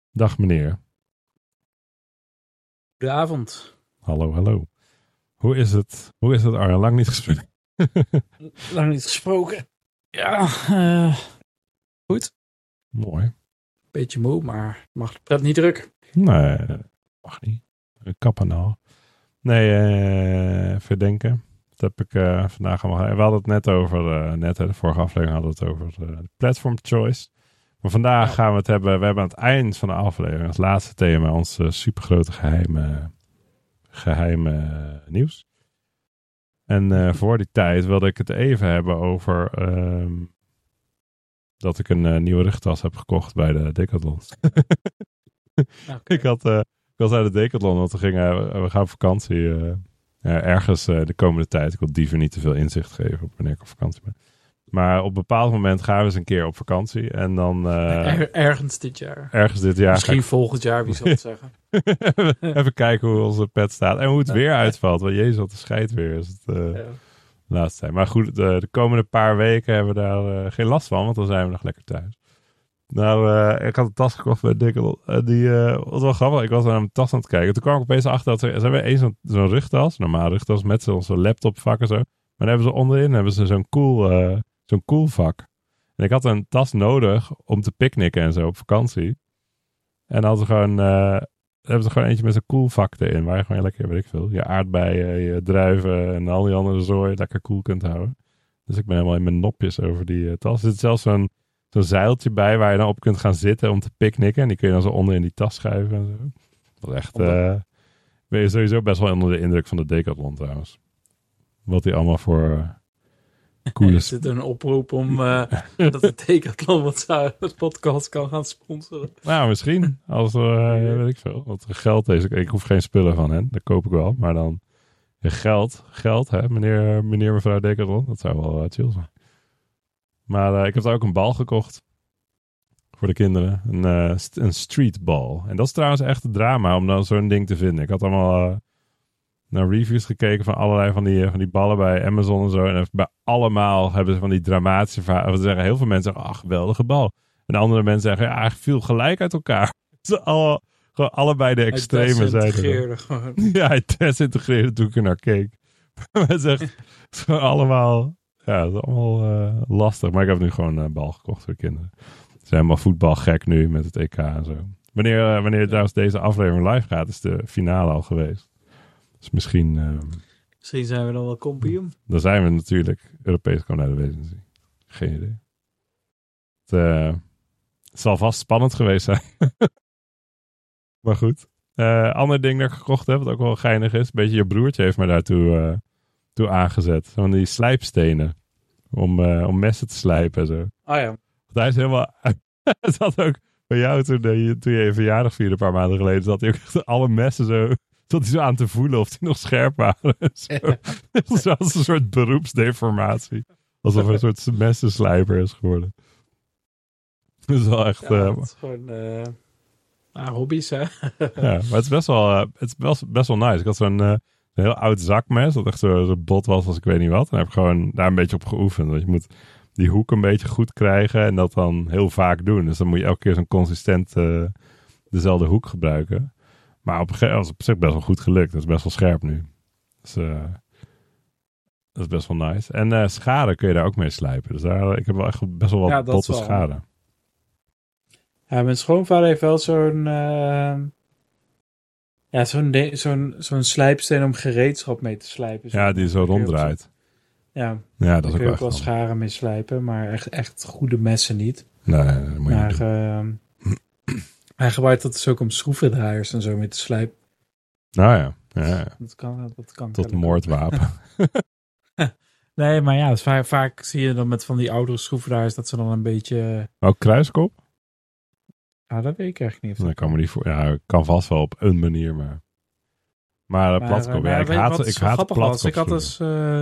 Dag meneer. Goedenavond. Hallo. Hoe is het Arjen? Lang niet gesproken. Lang niet gesproken. Ja, goed. Mooi. Beetje moe, maar mag de pret niet druk. Nee, mag niet. Kappen nou. Nee, even denken. Dat heb ik vandaag allemaal. We hadden het net over, de vorige aflevering hadden we het over de platform choice. Maar vandaag gaan we het hebben. We hebben aan het eind van de aflevering als laatste thema ons supergrote geheime nieuws. En voor die tijd wilde ik het even hebben over dat ik een nieuwe rugtas heb gekocht bij de Decathlon. Okay. Ik was uit de Decathlon, want we gaan op vakantie ergens de komende tijd. Ik wil dieven niet te veel inzicht geven op wanneer ik op vakantie ben. Maar op een bepaald moment gaan we eens een keer op vakantie. En dan... ergens dit jaar. Ergens dit jaar. Misschien volgend jaar, wie zal het zeggen. Even kijken hoe onze pet staat. En hoe het weer uitvalt. Want jezus, wat een scheid weer is het laatste tijd. Maar goed, de komende paar weken hebben we daar geen last van. Want dan zijn we nog lekker thuis. Nou, ik had een tas gekocht bij Decathlon. Die was wel grappig. Ik was naar mijn tas aan het kijken. Toen kwam ik opeens achter dat ze hebben één zo'n rugtas. Normaal rugtas met zo'n laptopvak en zo. Maar dan hebben ze onderin zo'n koelvak. En ik had een tas nodig om te picknicken en zo op vakantie. En dan hebben ze gewoon eentje met zo'n koelvak erin. Waar je gewoon lekker, weet ik veel, je aardbeien, je druiven en al die andere zooi lekker koel kunt houden. Dus ik ben helemaal in mijn nopjes over die tas. Er zit zelfs zo'n zeiltje bij waar je dan op kunt gaan zitten om te picknicken. En die kun je dan zo onder in die tas schuiven en zo. Dat is echt... ben je sowieso best wel onder de indruk van de Decathlon trouwens. Wat die allemaal voor... Is dit een oproep om dat de Decathlon wat podcast kan gaan sponsoren? Nou, misschien. Als weet ik veel. Wat geld is. Ik hoef geen spullen van hen. Dat koop ik wel. Maar dan geld, hè, meneer mevrouw Decathlon. Dat zou wel chill zijn. Maar ik heb daar ook een bal gekocht. Voor de kinderen. Een streetbal. En dat is trouwens echt een drama om dan zo'n ding te vinden. Ik had allemaal... naar reviews gekeken van allerlei van die ballen bij Amazon en zo. En bij allemaal hebben ze van die dramatische verhalen. Ze zeggen, heel veel mensen zeggen, geweldige bal. En andere mensen zeggen, ja, hij viel gelijk uit elkaar. Ze gewoon allebei de extreme zijden. Ja, hij desintegreerde toen ik er naar keek. Maar het is echt allemaal... Ja, het is allemaal lastig. Maar ik heb nu gewoon een bal gekocht voor de kinderen. Ze zijn helemaal voetbalgek nu met het EK en zo. Wanneer trouwens deze aflevering live gaat, is de finale al geweest. Dus misschien zijn we dan wel kampioen. Dan zijn we natuurlijk Europees kampioen naar de wezen. Geen idee. Het zal vast spannend geweest zijn. Maar goed. Ander ding dat ik gekocht heb, wat ook wel geinig is. Een beetje je broertje heeft me daartoe toe aangezet. Van die slijpstenen. Om messen te slijpen en zo. Oh ja. Want hij is helemaal... Het zat ook bij jou toen je een verjaardag vierde een paar maanden geleden. Zat hij ook echt alle messen zo... Tot hij zo aan te voelen of die nog scherp waren. Zoals een soort beroepsdeformatie. Alsof hij een soort messenslijper is geworden. Dat is wel echt... het is gewoon hobby's, hè? Ja, maar het is best wel nice. Ik had zo'n heel oud zakmes. Dat echt zo bot was als ik weet niet wat. En heb ik gewoon daar een beetje op geoefend. Want je moet die hoek een beetje goed krijgen. En dat dan heel vaak doen. Dus dan moet je elke keer zo'n consistent dezelfde hoek gebruiken. Maar op zich best wel goed gelukt. Dat is best wel scherp nu. Dus, dat is best wel nice. En schade kun je daar ook mee slijpen. Dus ik heb wel echt best wel wat botte schade. Ja, mijn schoonvader heeft wel zo'n slijpsteen om gereedschap mee te slijpen. Ja, die zo ronddraait. Ja, dat is ook kun je ook wel scharen mee slijpen. Maar echt goede messen niet. Nee, dat moet je niet doen. Hij gebruikt dat dus ook om schroevendraaiers en zo mee te slijpen. Nou ja. Dat kan tot een moordwapen. Nee, maar ja, dus vaak zie je dan met van die oudere schroevendraaiers dat ze dan een beetje... Ook kruiskop? Ah, dat weet ik eigenlijk niet. Dat kan me niet voor. Ja, kan vast wel op een manier, maar platkop. Ja, ik haat platkop. Ik had dus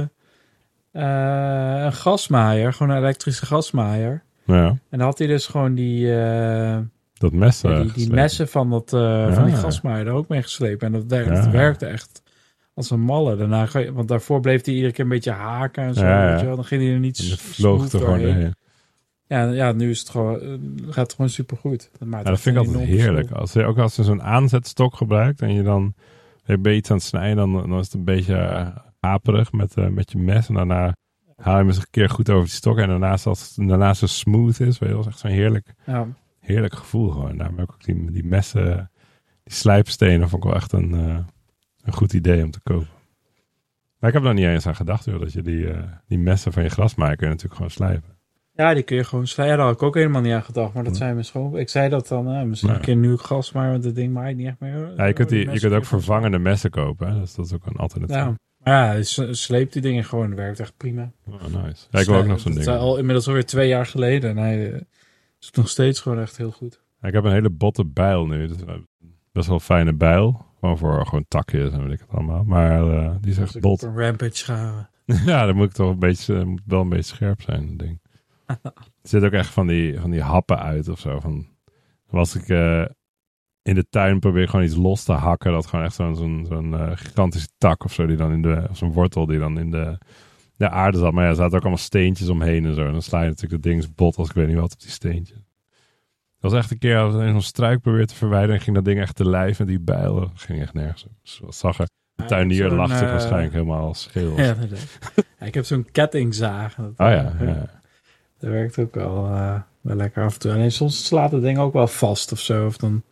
een gasmaaier, gewoon een elektrische gasmaaier. Ja. En dan had hij dus gewoon dat mes die messen van die gasmaaier er ook mee geslepen. En dat werkte echt als een malle. Daarna want daarvoor bleef hij iedere keer een beetje haken en zo. Ja. Weet je wel. Dan ging hij er niet vloog er gewoon doorheen. Ja, nu is het gewoon, gaat het gewoon supergoed. Dat vind ik altijd heerlijk. Als je zo'n aanzetstok gebruikt en je dan ben je iets aan het snijden, dan is het een beetje aperig met je mes. En daarna haal je hem eens een keer goed over die stok. En als het daarna zo smooth is, weet je, dat is echt zo'n heerlijk gevoel gewoon. Daarom heb ik ook die messen, die slijpstenen, vond ik wel echt een goed idee om te kopen. Maar ik heb er nog niet eens aan gedacht, joh, dat je die messen van je grasmaaier natuurlijk gewoon slijpen. Ja, die kun je gewoon slijpen. Daar had ik ook helemaal niet aan gedacht. Maar dat zijn mijn schoon. Ik zei dat dan, misschien een keer nu gras, maar want dat ding maait niet echt meer. Ja, je kunt ook vervangende messen kopen. Hè? Dus dat is ook een alternatief. Ja. Maar ja, sleept die dingen gewoon. Dat werkt echt prima. Oh, nice. Ja, ik wil ook nog zo'n ding. Het is inmiddels alweer 2 jaar geleden. En hij is nog steeds gewoon echt heel goed. Ja, ik heb een hele botte bijl nu. Dat is best wel een fijne bijl. Gewoon takjes en weet ik het allemaal. Maar die is echt bot. Op een rampage gaan. Ja, dan moet ik toch wel een beetje scherp zijn, dat ding. Er zit ook echt van die happen uit of zo. Als ik in de tuin probeer gewoon iets los te hakken, dat gewoon echt zo'n gigantische tak of zo, of zo'n wortel die dan in de aarde zat. Maar ja, er zaten ook allemaal steentjes omheen en zo. En dan sla je natuurlijk dat ding bot als ik weet niet wat op die steentjes. Dat was echt een keer als ik zo'n struik probeerde te verwijderen en ging dat ding echt te lijf met die bijl. Dat ging echt nergens op. Dus wat zag er. De tuinier lachte waarschijnlijk helemaal scheel. Ja, ik heb zo'n kettingzaag. Ja. Dat werkt ook wel lekker af en toe. En soms slaat het ding ook wel vast of zo. Of dan,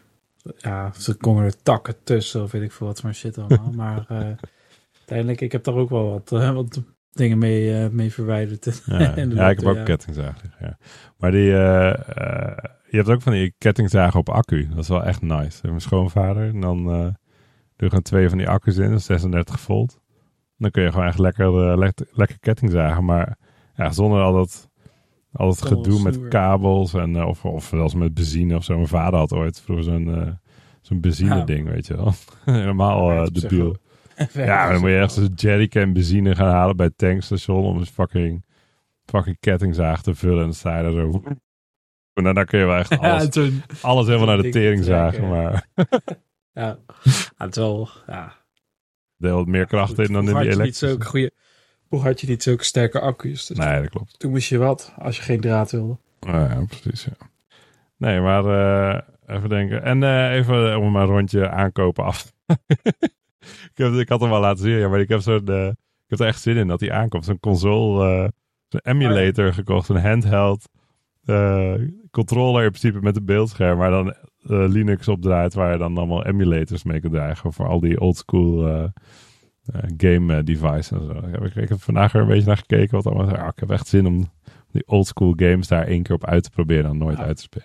ze komen er takken tussen of weet ik veel wat maar shit allemaal. Maar uiteindelijk, ik heb daar ook wel wat dingen mee verwijderd. Ja, ik heb ook kettingzaag. Ja. Maar je hebt ook van die kettingzagen op accu. Dat is wel echt nice. Mijn schoonvader. En dan doe je gewoon 2 van die accu's in. 36 volt. Dan kun je gewoon echt lekker kettingzagen. Maar ja, zonder al dat gedoe met kabels en of zelfs met benzine of zo. Mijn vader had ooit vroeger zo'n benzine ding, weet je wel. Helemaal debiel. Ja, dan moet je echt zo'n jerrycan benzine gaan halen bij het tankstation om een fucking kettingzaag te vullen. En dan sta je er zo. En dan kun je wel echt alles helemaal naar de tering zagen. Maar het is wel, deel meer kracht in dan in die elektrische. Hoe had je niet zulke sterke accu's? Dus nee, dat klopt. Toen moest je wat, als je geen draad wilde. Ja, precies. Ja. Nee, maar even denken. En even om een rondje aankopen af. ik had hem wel laten zien, maar ik heb er echt zin in dat hij aankomt. Zo'n console, zo'n emulator gekocht, een handheld controller in principe met een beeldscherm, waar dan Linux op draait, waar je dan allemaal emulators mee kunt dragen voor al die oldschool game devices en zo. Ik heb vandaag er een beetje naar gekeken wat allemaal. Ik heb echt zin om die oldschool games daar 1 keer op uit te proberen en nooit uit te spelen.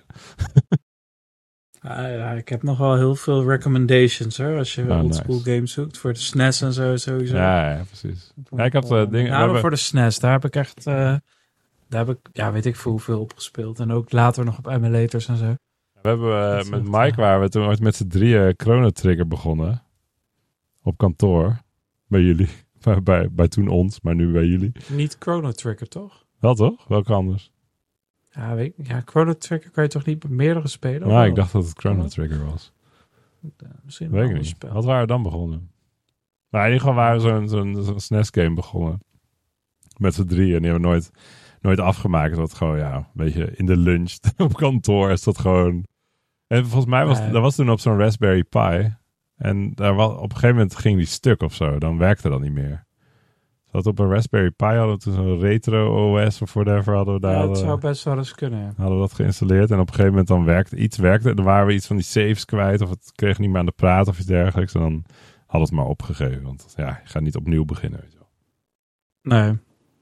Ik heb nog wel heel veel recommendations hoor. Als je oldschool games zoekt voor de SNES en zo sowieso. Ja, precies. Ja, ik had dingen. Voor de SNES, daar heb ik echt. Daar heb ik, weet ik hoeveel opgespeeld. En ook later nog op emulators en zo. We hebben met Mike waren we toen ooit met z'n 3 Chrono Trigger begonnen. Op kantoor. Bij jullie. Bij toen ons, maar nu bij jullie. Niet Chrono Trigger, toch? Wel toch? Welke anders? Ja, Chrono Trigger kan je toch niet met meerdere spelen? Nou, ik dacht dat het Chrono Trigger was. Misschien weet ik niet. Spel. Wat waren we dan begonnen? Maar in ieder geval waren we zo'n SNES game begonnen. Met z'n 3 en die hebben we nooit afgemaakt. Dat gewoon, een beetje in de lunch op kantoor is dat gewoon. En volgens mij dat was toen op zo'n Raspberry Pi. En op een gegeven moment ging die stuk of zo. Dan werkte dat niet meer. Dat op een Raspberry Pi hadden we toen zo'n retro OS of whatever hadden we daar. Ja, dat zou best wel eens kunnen. Ja. Hadden we dat geïnstalleerd en op een gegeven moment dan werkte. Dan waren we iets van die saves kwijt of het kreeg niet meer aan de praat of iets dergelijks. En dan hadden we het maar opgegeven. Want je gaat niet opnieuw beginnen. Weet je wel. Nee.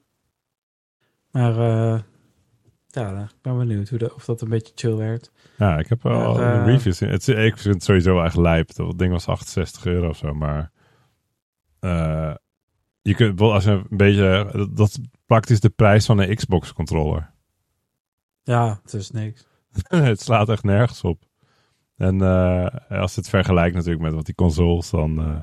Maar ik ben benieuwd of dat een beetje chill werkt. Ja, ik heb wel reviews in. Ik vind het sowieso echt lijp. Dat ding was €68 of zo, maar je kunt, als je een beetje, dat is praktisch de prijs van een Xbox controller. Ja, het is niks. Het slaat echt nergens op. En als je het vergelijkt natuurlijk met wat die consoles dan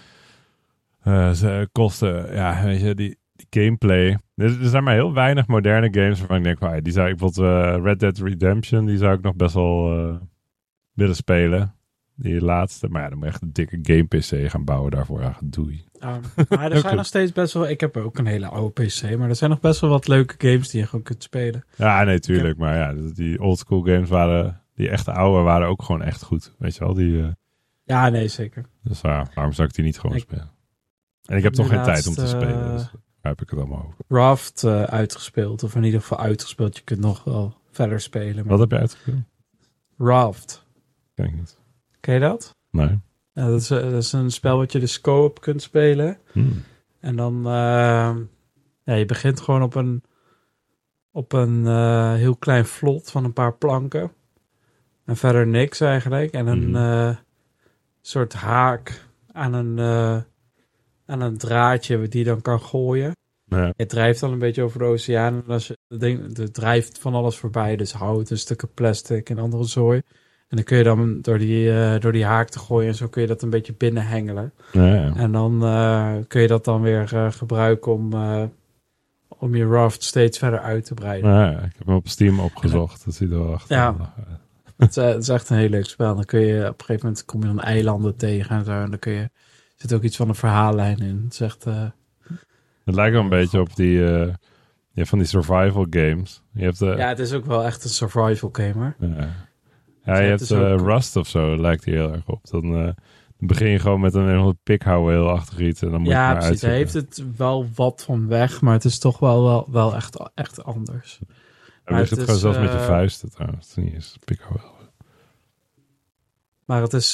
ze kosten, weet je, die gameplay. Er zijn maar heel weinig moderne games waarvan ik denk, die zou ik bijvoorbeeld Red Dead Redemption, die zou ik nog best wel willen spelen. Die laatste. Maar dan moet je echt een dikke game PC gaan bouwen daarvoor. Ja, doei. Maar er zijn nog steeds best wel... Ik heb ook een hele oude PC, maar er zijn nog best wel wat leuke games die je gewoon kunt spelen. Ja, nee, tuurlijk. Maar ja, die oldschool games waren... Die echte oude waren ook gewoon echt goed. Weet je wel? Ja, nee, zeker. Dus waarom zou ik die niet gewoon spelen? En ik heb toch geen tijd om te spelen. Dus daar heb ik het allemaal over. Raft uitgespeeld. Of in ieder geval uitgespeeld. Je kunt nog wel verder spelen. Maar... Wat heb je uitgespeeld? Raft. Ken ik niet. Ken je dat? Nee. Ja, dat is een spel wat je dus co-op kunt spelen. En dan... je begint gewoon op een heel klein vlot van een paar planken. En verder niks eigenlijk. En een soort haak aan een draadje die je dan kan gooien. Ja. Het drijft dan een beetje over de oceaan. En als je het drijft van alles voorbij. Dus hout, een stukken plastic en andere zooi. En dan kun je dan door die haak te gooien. En zo kun je dat een beetje binnenhengelen. Ja. En dan kun je dat dan weer gebruiken om je raft steeds verder uit te breiden. Ja, ik heb hem op Steam opgezocht. Dat ziet er wel echt Het is echt een heel leuk spel. Dan kun je op een gegeven moment kom je dan eilanden tegen en zo. En dan zit ook iets van een verhaallijn in. Het is echt... Het lijkt wel een beetje op die... je hebt van die survival games. Je hebt, ja, het is ook wel echt een survival game, hoor. Ja, je hebt Rust of zo. Lijkt hier heel erg op. Dan begin je gewoon met een pikhouweel-achtig iets. En dan moet je maar precies. Hij heeft het wel wat van weg. Maar het is toch wel echt anders. Hij ligt het gewoon zelfs met je vuisten trouwens. Het is niet eens pikhouweel. Maar het is...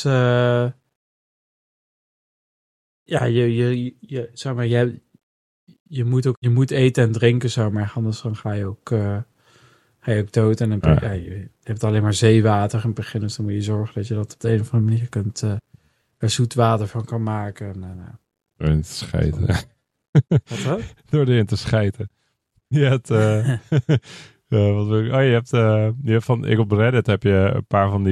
zeg maar, je moet eten en drinken, zo, maar anders dan ga je ook dood. En dan je hebt alleen maar zeewater in het begin, dus dan moet je zorgen dat je dat op de een of andere manier kunt er zoet water van kan maken. Door erin te schijten. Wat dan? Door erin te schijten. Je hebt... wat wil ik? Je hebt ik op Reddit heb je een paar van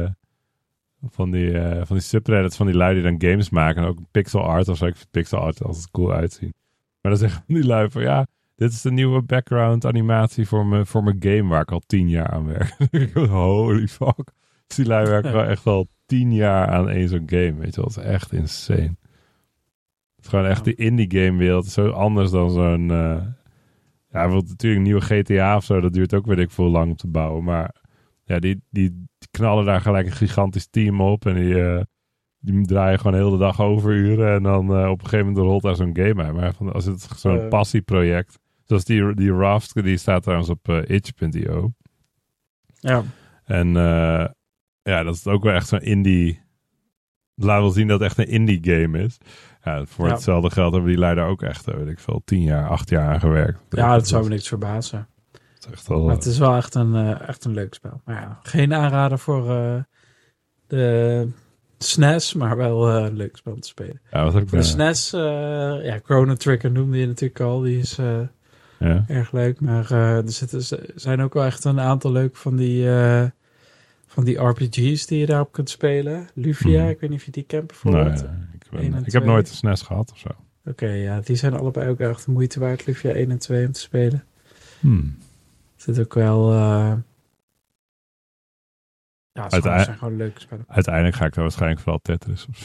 die subreddits van die lui die dan games maken. En ook pixel art of zo. Ik vind pixel art altijd cool uitzien. Maar dan zeggen die lui van ja, dit is de nieuwe background animatie voor mijn game waar ik al 10 jaar aan werk. Holy fuck. Dus die lui werken wel echt al 10 jaar aan één zo'n game. Weet je wel, dat is echt insane. Het is gewoon echt de indie game wereld. Zo anders dan zo'n... bijvoorbeeld natuurlijk een nieuwe GTA of zo. Dat duurt ook weet ik veel lang om te bouwen. Maar ja, die knallen daar gelijk een gigantisch team op. En die draaien gewoon de hele dag overuren. En dan op een gegeven moment rolt daar zo'n game uit. Maar als het zo'n passieproject. Zoals die Raft, die staat trouwens op itch.io. Ja. En dat is ook wel echt zo'n indie... Laat wel zien dat het echt een indie game is. Ja, voor hetzelfde geld hebben die leider ook echt, weet ik veel, 10 jaar, 8 jaar aan gewerkt. Ja, dat zou me niks verbazen. Het is, echt wel, maar het is wel echt een leuk spel. Maar ja, geen aanrader voor de SNES, maar wel een leuk spel om te spelen. Ja, wat heb ik voor de SNES, Chrono Trigger noemde je natuurlijk al. Die is erg leuk. Maar er zijn ook wel echt een aantal leuk van die RPG's die je daarop kunt spelen. Lufia, ik weet niet of je die kent bijvoorbeeld. Ik heb nooit een SNES gehad of zo. Oké, die zijn allebei ook echt de moeite waard. Lufia 1 en 2 om te spelen. Het zit ook wel... het zijn gewoon leuke spellen. Uiteindelijk ga ik daar waarschijnlijk vooral Tetris op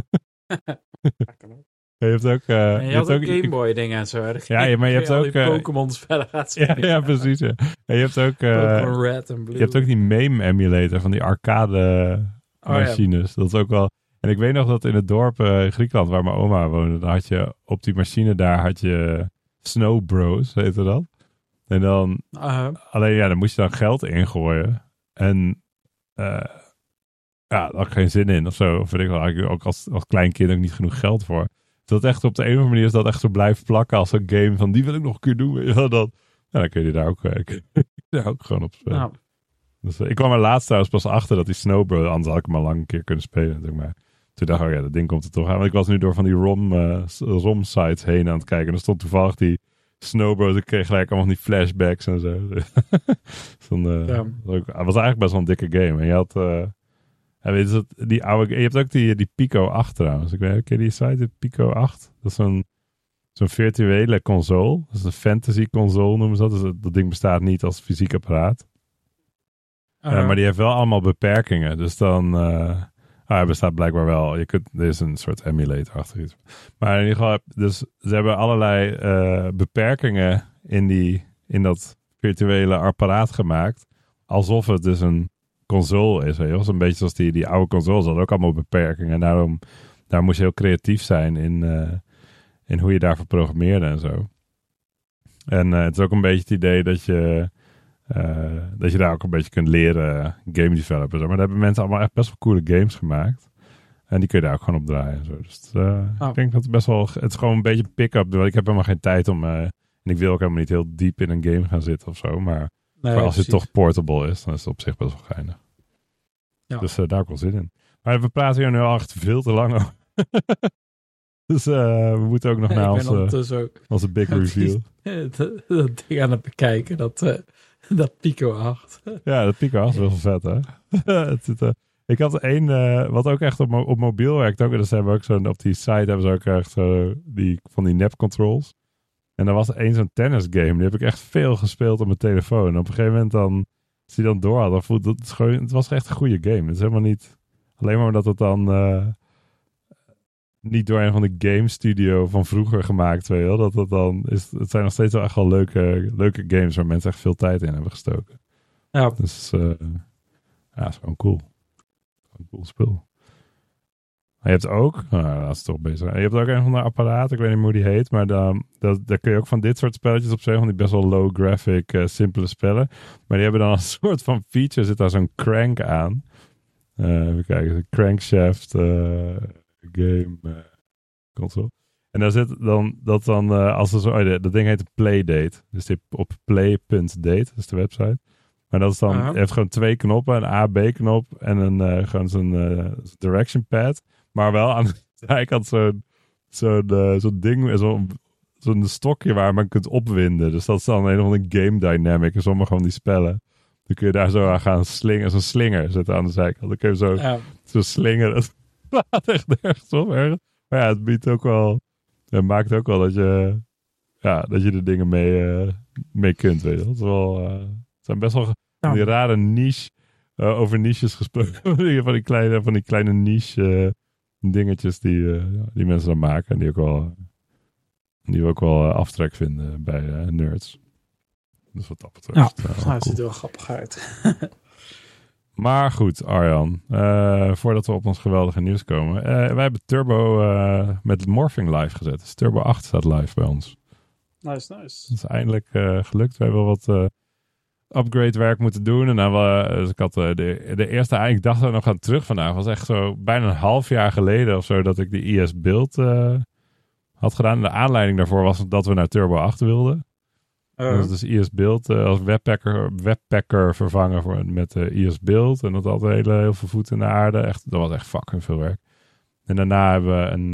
Je hebt ook... je had ook Game Boy dingen en zo. Maar je hebt ook... Pokémon spellen gaat spelen. Ja, precies. Ja. En je hebt ook... Pokémon Red en Blue. Je hebt ook die MAME emulator van die arcade machines. Dat is ook wel... En ik weet nog dat in het dorp in Griekenland waar mijn oma woonde, dan had je op die machine daar had je Snow Bros, heette dat. En dan... Alleen dan moest je dan geld ingooien. En... daar had ik geen zin in of zo. Of weet ik wel, eigenlijk ook als klein kind ook niet genoeg geld voor. Dat echt op de een of andere manier is dat echt zo blijft plakken als een game van die wil ik nog een keer doen. Ja, dan kun je daar ook gewoon op spelen. Nou. Dus, ik kwam er laatst trouwens pas achter dat die Snowbro, anders had ik hem al lang een keer kunnen spelen natuurlijk. Maar toen dacht ik, dat ding komt er toch aan. Want ik was nu door van die ROM-sites heen aan het kijken. En er stond toevallig die Snowbro. Ik kreeg gelijk allemaal die flashbacks en zo. Het was eigenlijk best wel een dikke game. En je had... je hebt ook die Pico 8 trouwens. Ik weet niet, ken je die site, de Pico 8? Dat is zo'n virtuele console. Dat is een fantasy console noemen ze dat. Dus dat ding bestaat niet als fysiek apparaat. Maar die heeft wel allemaal beperkingen. Dus dan hij bestaat blijkbaar wel. Er is een soort emulator achter iets. Maar in ieder geval, dus ze hebben allerlei beperkingen in dat virtuele apparaat gemaakt. Alsof het dus een console is. Weet je? Was een beetje zoals die oude consoles hadden ook allemaal beperkingen. En daar moest je heel creatief zijn in hoe je daarvoor programmeerde en zo. En het is ook een beetje het idee dat je daar ook een beetje kunt leren game developers. Maar daar hebben mensen allemaal echt best wel coole games gemaakt. En die kun je daar ook gewoon op draaien. En zo. Dus ik denk dat het best wel... Het is gewoon een beetje pick-up. Ik heb helemaal geen tijd om... en ik wil ook helemaal niet heel diep in een game gaan zitten of zo. Maar als het toch portable is, dan is het op zich best wel geinig. Ja. Dus daar heb ik wel zin in. Maar we praten hier nu al echt veel te lang over. Dus we moeten ook nog naar onze big reveal. Dat ding aan het bekijken, dat Pico 8. Ja, dat Pico 8 is wel vet, hè? Ik had wat ook echt op mobiel werkt ook. Dus hebben we ook zo op die site hebben ze ook echt van die nep controls. En er was zo'n tennis game. Die heb ik echt veel gespeeld op mijn telefoon. En op een gegeven moment als die dan door had, het was echt een goede game. Het is helemaal niet alleen maar dat het dan niet door een van de game studio van vroeger gemaakt, weet je wel. Het zijn nog steeds wel echt wel leuke games waar mensen echt veel tijd in hebben gestoken. Ja. Dus het is gewoon cool. Een cool spul. Maar je hebt ook, dat is toch bezig. Je hebt ook een van de apparaten, ik weet niet hoe die heet, maar daar kun je ook van dit soort spelletjes op zeggen, van die best wel low graphic, simpele spellen. Maar die hebben dan een soort van feature, zit daar zo'n crank aan. Even kijken, een crankshaft game console. En daar zit dan, als er zo, dat ding heet een Playdate. Dus die op play.date, dat is de website. Maar dat is dan, je hebt gewoon 2 knoppen, een A-B-knop en gewoon zo'n direction pad. Maar wel aan de zijkant zo'n ding, zo'n stokje waar man kunt opwinden. Dus dat is dan een of andere game dynamic in sommige van die spellen. Dan kun je daar zo aan gaan slingen. Zo'n slinger zit aan de zijkant. Dan kun je zo slingeren. Dat slaat echt nergens op. Ergens. Maar ja, het biedt ook wel... Het maakt ook wel dat je er dingen mee kunt. Weet je. Dat is wel... Het zijn best wel die rare niche... over niches gesproken. van die kleine niche dingetjes die mensen dan maken. En die we ook wel aftrek vinden bij nerds. Dus wat dat betreft. Het ziet er wel grappig uit. Maar goed, Arjan. Voordat we op ons geweldige nieuws komen. Wij hebben Turbo met Morphing live gezet. Dus Turbo 8 staat live bij ons. Nice. Dat is eindelijk gelukt. We hebben wat upgrade werk moeten doen. En dus ik had de eerste... Ik dacht er nog aan terug vandaag. Was echt zo bijna een half jaar geleden of zo dat ik de IS Build had gedaan. De aanleiding daarvoor was dat we naar Turbo 8 wilden. Dus IS Build als webpacker vervangen met IS Build. En dat had heel veel voet in de aarde. Dat was echt fucking veel werk. En daarna hebben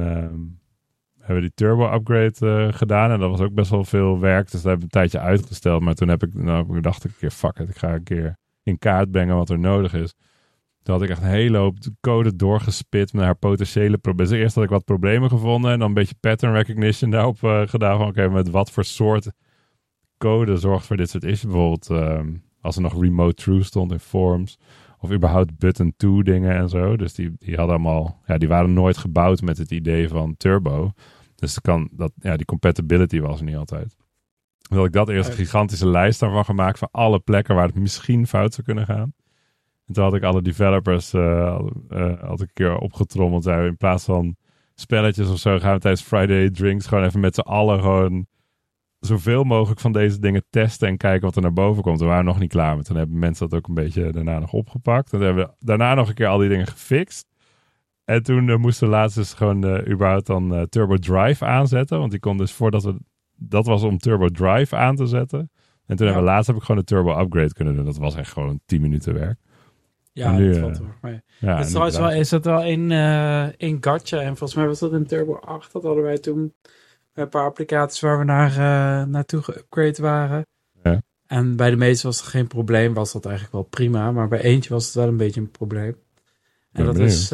we die turbo upgrade gedaan. En dat was ook best wel veel werk. Dus dat hebben we een tijdje uitgesteld. Maar toen dacht ik een keer, fuck it. Ik ga een keer in kaart brengen wat er nodig is. Toen had ik echt een hele hoop code doorgespit naar potentiële problemen. Dus eerst had ik wat problemen gevonden. En dan een beetje pattern recognition daarop gedaan. Van oké, met wat voor soort code zorgt voor dit soort issues. Bijvoorbeeld als er nog remote true stond in forms. Of überhaupt button 2 dingen en zo. Dus die hadden allemaal... Ja, die waren nooit gebouwd met het idee van turbo. Dus die compatibility was er niet altijd. Dus had ik dat eerst een gigantische lijst daarvan gemaakt. Van alle plekken waar het misschien fout zou kunnen gaan. En toen had ik alle developers had ik een keer opgetrommeld. Zei, in plaats van spelletjes of zo gaan we tijdens Friday Drinks gewoon even met z'n allen gewoon zoveel mogelijk van deze dingen testen en kijken wat er naar boven komt. We waren nog niet klaar met. Toen hebben mensen dat ook een beetje daarna nog opgepakt. En toen hebben we daarna nog een keer al die dingen gefixt. En toen moesten we laatst dus gewoon überhaupt dan Turbo Drive aanzetten. Want die kon dus dat was om Turbo Drive aan te zetten. En toen heb ik gewoon de Turbo Upgrade kunnen doen. Dat was echt gewoon 10 minuten werk. Ja, nu, dat valt hoor. Maar is het wel in Gacha. En volgens mij was dat in Turbo 8. Dat hadden wij toen een paar applicaties waar we naartoe geupgrade waren. Ja. En bij de meeste was het geen probleem. Was dat eigenlijk wel prima. Maar bij eentje was het wel een beetje een probleem. En dat is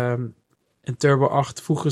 in Turbo 8 voegen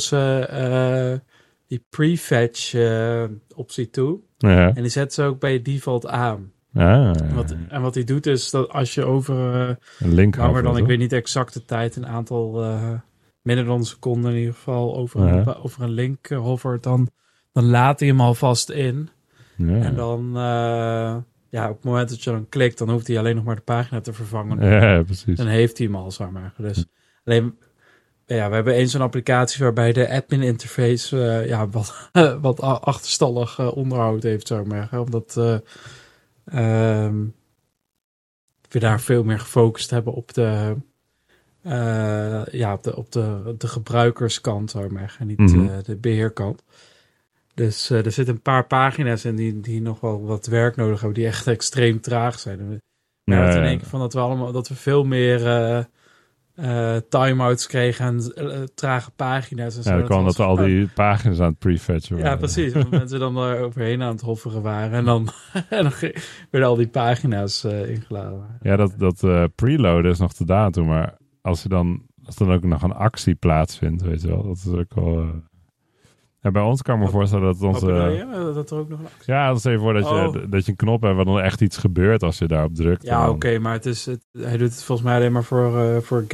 ze die prefetch optie toe. Ja. En die zetten ze ook bij default aan. En wat hij doet is dat als je over een link langer dan, ik weet niet exact de tijd, een aantal minder dan een seconde in ieder geval over een link hovert, dan laat hij hem alvast in. Ja. En dan op het moment dat je dan klikt, dan hoeft hij alleen nog maar de pagina te vervangen. Ja, precies. Dan heeft hij hem al, zeg maar. Dus alleen, we hebben eens een applicatie waarbij de admin interface wat achterstallig onderhoud heeft, zeg maar. Omdat we daar veel meer gefocust hebben op de gebruikerskant, zeg maar, en niet de beheerkant. Dus er zitten een paar pagina's in die nog wel wat werk nodig hebben, die echt extreem traag zijn. We hadden in één keer van dat we veel meer time-outs kregen en trage pagina's. En zo. Dan kwam dat we al die pagina's aan het prefetchen waren. Ja, precies. Want mensen dan overheen aan het hofferen waren. En dan werden al die pagina's ingeladen. Ja, dat preloaden is nog te daan toe. Maar als dan ook nog een actie plaatsvindt, weet je wel. Dat is ook wel... bij ons kan ik me voorstellen dat onze... Wat bedoel je? Dat er ook nog een actie... Ja, stel je voor dat je een knop hebt waar dan echt iets gebeurt als je daarop drukt. Ja, oké, maar hij doet het volgens mij alleen maar voor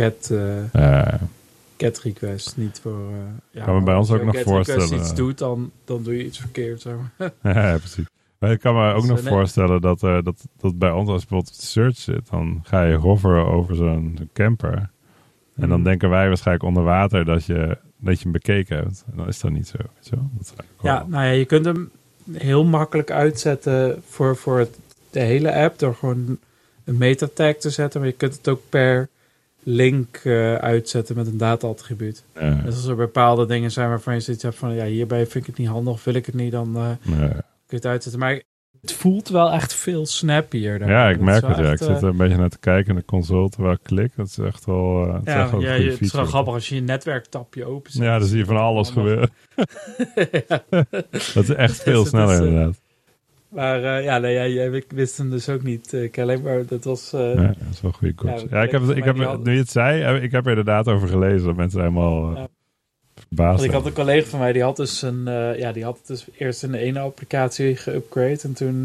get request, niet voor... kan me bij ons ook nog voorstellen... Als je iets doet, dan doe je iets verkeerd, zeg maar. Ja, precies. Maar ik kan me ook nog voorstellen dat bij ons, als je bijvoorbeeld op search zit, dan ga je hoveren over zo'n camper. En dan denken wij waarschijnlijk onder water dat je hem bekeken hebt. En dan is dat niet zo. Weet je wel? Je kunt hem heel makkelijk uitzetten voor de hele app door gewoon een meta-tag te zetten. Maar je kunt het ook per link uitzetten met een data-attribuut. Ja. Dus als er bepaalde dingen zijn waarvan je zoiets hebt van... hierbij vind ik het niet handig, wil ik het niet, dan kun je het uitzetten. Maar het voelt wel echt veel snappier. Daar. Ja, ik merk het. Ik zit er een beetje naar te kijken in de console terwijl ik klik. Dat is echt wel het is wel grappig als je je netwerktapje openzet. Ja, dan zie je van alles gebeuren. Dat is echt veel sneller inderdaad. Maar ik wist hem dus ook niet kennen, maar dat was... dat is wel een goede coach. Nu je het zei, ik heb er inderdaad over gelezen. Dat mensen helemaal verbaasd ik had een collega van mij, die had dus die had het dus eerst in de ene applicatie geupgrade. En toen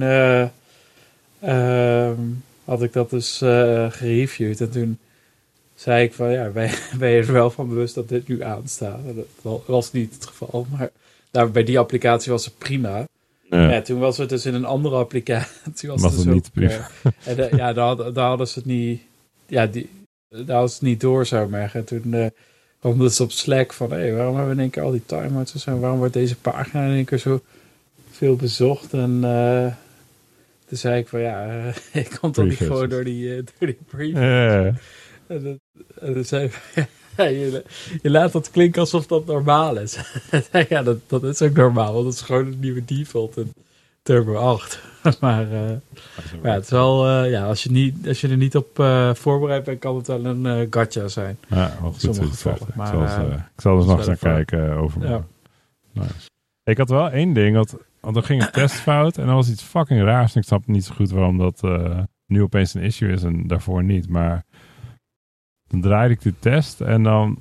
had ik dat dus gereviewd. En toen zei ik van, ben je er wel van bewust dat dit nu aanstaat? Dat was niet het geval, maar bij die applicatie was het prima. Ja, toen was het dus in een andere applicatie. Was het niet prima. En daar hadden ze het niet... Ja, daar hadden ze het niet door, zou ik maar. En toen kwam dus op Slack van... waarom hebben we in één keer al die timeouts en waarom wordt deze pagina in één keer zo veel bezocht? En toen zei ik van... ik kom toch niet gewoon door die preview. En toen zei ik... je laat dat klinken alsof dat normaal is. Ja, dat is ook normaal, want dat is gewoon een nieuwe default in Turbo 8. maar het is wel, als je er niet op voorbereid bent, kan het wel een gacha zijn. Ja, wel goed. Ik zal er nog eens naar kijken overmorgen. Ja. Nice. Ik had wel één ding, want er ging een testfout en dat was iets fucking raars. En ik snap niet zo goed waarom dat nu opeens een issue is en daarvoor niet, maar... Dan draaide ik de test en dan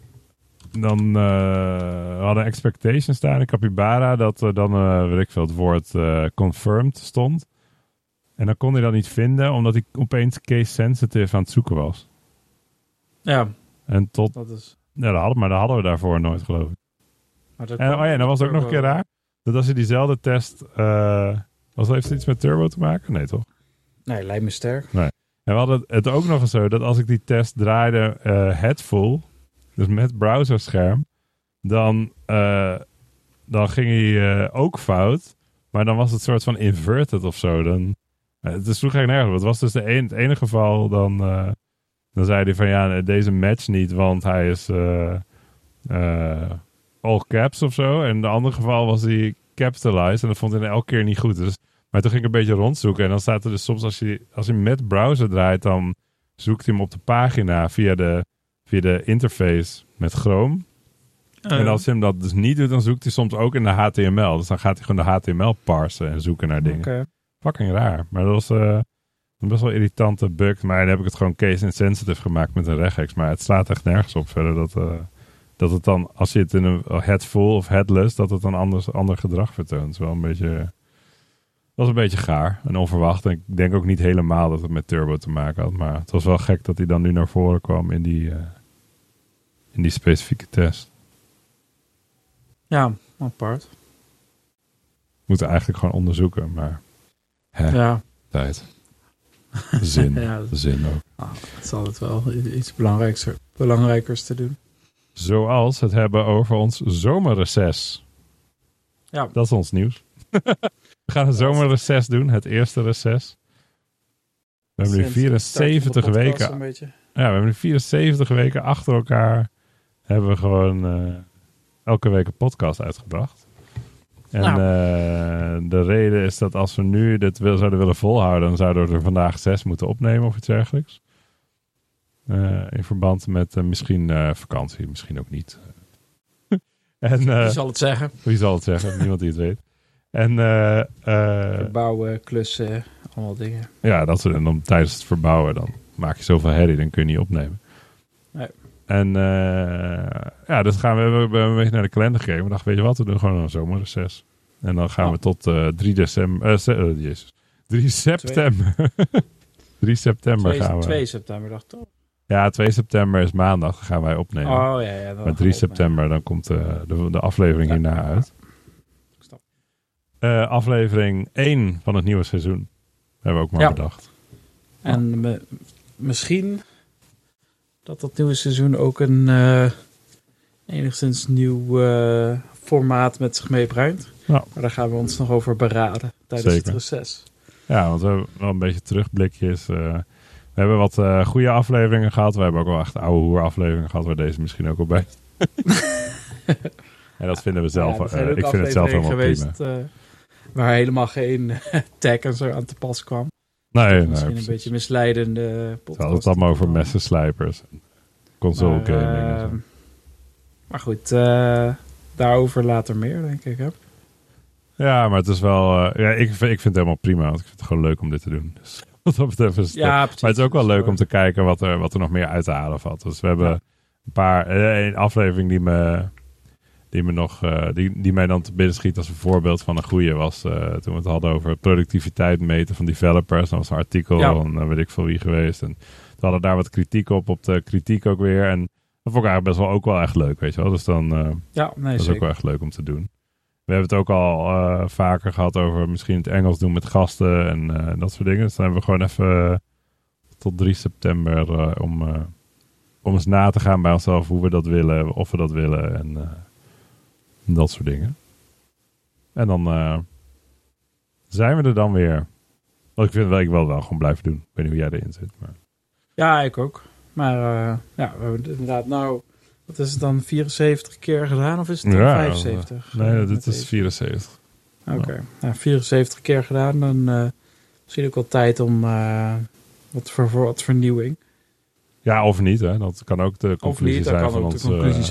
hadden expectations staan in Capybara dat er dan, weet ik veel, het woord confirmed stond. En dan kon hij dat niet vinden, omdat hij opeens case sensitive aan het zoeken was. Ja. En tot... Dat is... Ja, dat hadden we daarvoor nooit, geloof ik. En dan was het ook nog een keer raar. Dat als je diezelfde test... heeft het iets met Turbo te maken? Nee, toch? Nee, lijkt me sterk. Nee. En we hadden het ook nog eens zo dat als ik die test draaide headful, dus met browserscherm, dan ging hij ook fout, maar dan was het soort van inverted of zo. Het is vroeg eigenlijk nergens. Het was dus het enige geval, dan zei hij van deze match niet, want hij is all caps of zo. En in het andere geval was hij capitalized en dat vond hij elke keer niet goed. Dus maar toen ging ik een beetje rondzoeken. En dan staat er dus soms, als je met browser draait, dan zoekt hij hem op de pagina via de interface met Chrome. En als hij hem dat dus niet doet, dan zoekt hij soms ook in de HTML. Dus dan gaat hij gewoon de HTML parsen en zoeken naar dingen. Okay. Fucking raar. Maar dat was een best wel irritante bug. Maar dan heb ik het gewoon case insensitive gemaakt met een regex. Maar het slaat echt nergens op verder dat het dan, als je het in een headful of headless, dat het dan ander gedrag vertoont. Het is wel een beetje... was een beetje gaar en onverwacht. En ik denk ook niet helemaal dat het met Turbo te maken had. Maar het was wel gek dat hij dan nu naar voren kwam in die specifieke test. Ja, apart. Moeten eigenlijk gewoon onderzoeken, maar tijd. Zin. Zin ook. Het is altijd wel iets belangrijkers te doen. Zoals het hebben over ons zomerreces. Ja. Dat is ons nieuws. We gaan een zomerreces doen, het eerste reces. We hebben nu 74 weken. Ja, we hebben nu 74 weken achter elkaar. Hebben we gewoon elke week een podcast uitgebracht. En de reden is dat als we nu dit zouden willen volhouden, dan zouden we er vandaag 6 moeten opnemen of iets dergelijks. In verband met misschien vakantie, misschien ook niet. En, wie zal het zeggen? Wie zal het zeggen? Niemand die het weet. En verbouwen, klussen, allemaal dingen. Ja, en dan tijdens het verbouwen dan maak je zoveel herrie, dan kun je niet opnemen. Nee. En dus we hebben een beetje naar de kalender gekeken. We dachten, weet je wat, we doen gewoon een zomerreces. En dan gaan we tot 3 september. 3 september gaan we. 2 september dacht ik toch? Ja, 2 september is maandag, dan gaan wij opnemen. Oh ja. Maar 3 september, dan komt de aflevering hierna uit. Aflevering 1 van het nieuwe seizoen. Hebben we ook maar bedacht. En misschien dat dat nieuwe seizoen ook een enigszins nieuw formaat met zich meebrengt. Ja. Maar daar gaan we ons nog over beraden tijdens het reces. Ja, want we hebben wel een beetje terugblikjes. We hebben wat goede afleveringen gehad. We hebben ook wel echt oude hoer afleveringen gehad, waar deze misschien ook al bij. En dat vinden we zelf. Ik vind het zelf helemaal geweest, prima. Waar helemaal geen tag en zo aan te pas kwam. Nee, misschien een beetje misleidende podcast. Het allemaal over messenslijpers. Console gaming. Maar goed, daarover later meer, denk ik. Hè? Ja, maar het is wel... ik vind het helemaal prima. Want ik vind het gewoon leuk om dit te doen. Dus wat dat betreft is het, maar het is ook wel leuk om te kijken wat er nog meer uit te halen valt. Dus we hebben een paar... Een aflevering die mij dan te binnen schiet als een voorbeeld van een goeie was toen we het hadden over productiviteit meten van developers. Dat was een artikel van weet ik veel wie geweest. En we hadden daar wat kritiek op de kritiek ook weer. En dat vond ik eigenlijk best wel ook wel echt leuk, weet je wel. Dus dan dat is ook wel echt leuk om te doen. We hebben het ook al vaker gehad over misschien het Engels doen met gasten en dat soort dingen. Dus dan hebben we gewoon even tot 3 september om eens na te gaan bij onszelf hoe we dat willen, of we dat willen en dat soort dingen. En dan zijn we er dan weer. Want ik vind dat ik wel gewoon blijven doen. Ik weet niet hoe jij erin zit. Maar... Ja, ik ook. Maar we hebben inderdaad wat is het dan, 74 keer gedaan of is het dan 75? Nee, dit is 74. Oké. 74 keer gedaan. Dan misschien ook wel tijd om wat vernieuwing. Ja, of niet. Hè? Dat kan ook de conclusie zijn van ons.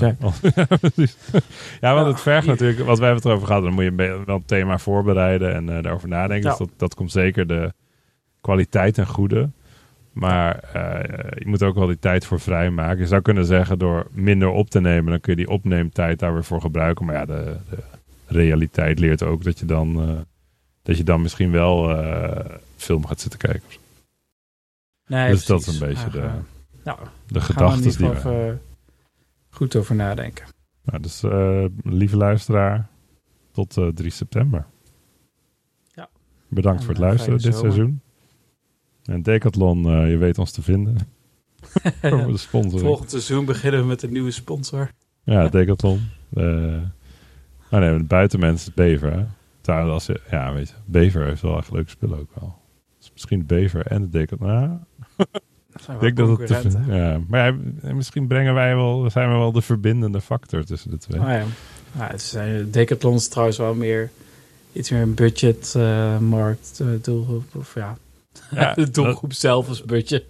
Ja, want het vergt natuurlijk, wat wij hebben het over gehad, dan moet je wel een thema voorbereiden en daarover nadenken. Ja. Dus dat komt zeker de kwaliteit ten goede. Maar je moet ook wel die tijd voor vrijmaken. Je zou kunnen zeggen, door minder op te nemen, dan kun je die opneemtijd daar weer voor gebruiken. Maar ja, de realiteit leert ook dat je dan misschien wel film gaat zitten kijken. Nee, dus precies. Dat is een beetje de gedachten die we goed over nadenken. Nou, dus lieve luisteraar, tot 3 september. Ja. Bedankt voor het luisteren dit seizoen. En Decathlon, je weet ons te vinden. Voor de sponsor. Volgend seizoen beginnen we met een nieuwe sponsor. Ja, Decathlon. De buitenmens is Bever. Hè? Trouwens, weet je, Bever heeft wel echt leuke spullen ook wel. Dus misschien de Bever en de Decathlon. Ik denk dat het maar misschien zijn we wel de verbindende factor tussen de twee. Decathlon is trouwens wel iets meer een budgetmarkt doelgroep. Of de doelgroep zelf als budget.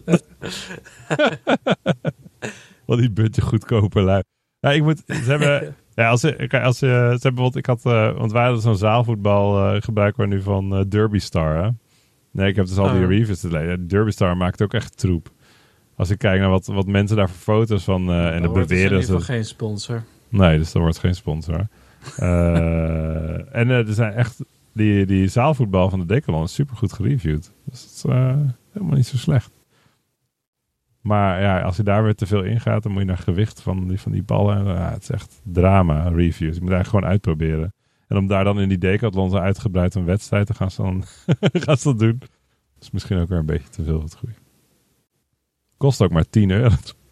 Wat die budget goedkoper lui. Ja, ze hebben... want wij hadden zo'n zaalvoetbal gebruiken we nu van Derby Star. Hè? Nee, ik heb dus al die reviews te lezen. Derby Star maakt ook echt troep. Als ik kijk naar wat mensen daar voor foto's van en de beweren. Dat is geen sponsor. Nee, dus dat wordt geen sponsor. En er zijn echt die zaalvoetbal van de Decathlon is super goed gereviewd. Dus het is helemaal niet zo slecht. Maar ja, als je daar weer te veel ingaat, dan moet je naar gewicht van die ballen. Het is echt drama, reviews. Je moet eigenlijk gewoon uitproberen. En om daar dan in die Decathlon zo uitgebreid een wedstrijd te gaan gaan ze dat doen. Dat is misschien ook weer een beetje te veel voor het goede. Kost ook maar €10.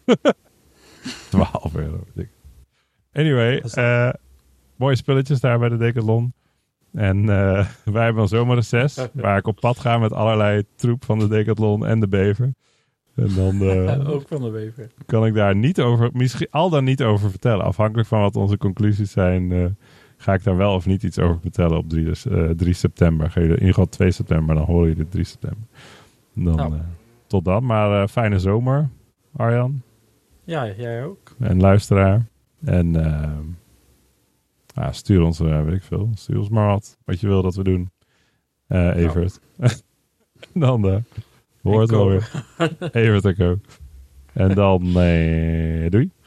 12 euro. Anyway, mooie spulletjes daar bij de Decathlon. En wij hebben een zomerreces waar ik op pad ga met allerlei troep van de Decathlon en de bever. En dan ook van de bever. Kan ik daar niet over, misschien al dan niet over vertellen. Afhankelijk van wat onze conclusies zijn, ga ik daar wel of niet iets over vertellen op 3 september. Ga je in ieder geval 2 september, dan hoor je dit 3 september. En dan, tot dan, maar fijne zomer, Arjan. Ja, jij ook. En luisteraar. En stuur ons, weet ik veel. Stuur ons maar wat je wil dat we doen. Evert. Dan hoort het wel weer. Evert ook. En dan doei.